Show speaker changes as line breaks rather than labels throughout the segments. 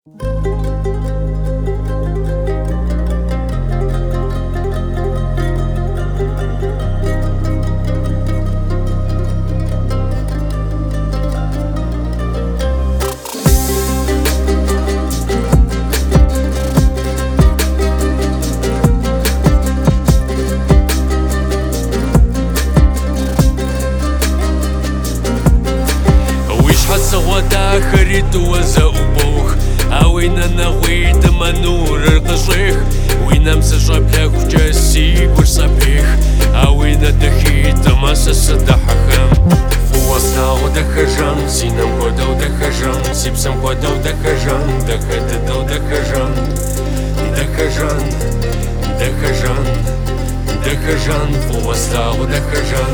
سوادا خريد وزاوبوخ اوينا نغويد منور القشيخ وينا مسجاب لك جاسي ورصبيخ اوينا دخيت مسس دحخم فوسنا ودخجان سينم كودا ودخجان سيبسم كودا ودخجان دخدد ودخجان دخجان دخجان دخجان فوسنا ودخجان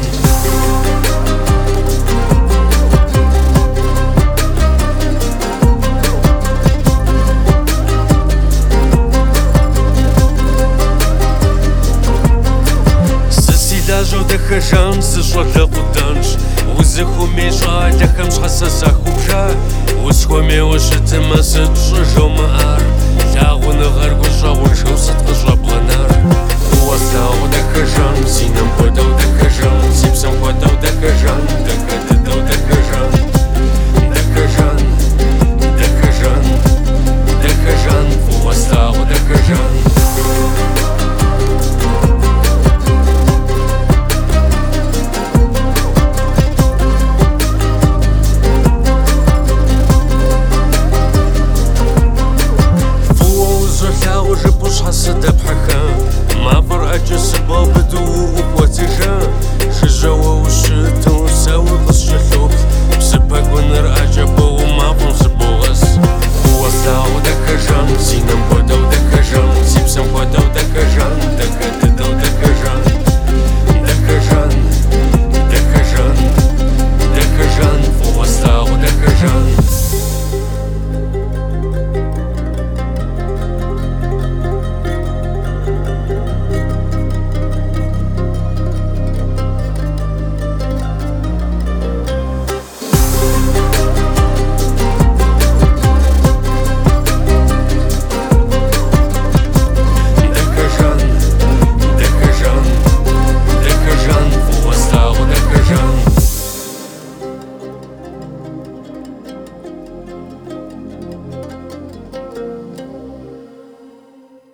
جو دخجان سشوال لقدانش وزخومي جا دخمش حساسا خوبجا وزخومي وشتما ستشجو مار لاغون غرق وجاون شو ستقجا بغنار ووسنا ودخجان سينم كودا ودخجان سيبسم كودا ودخجان دخجان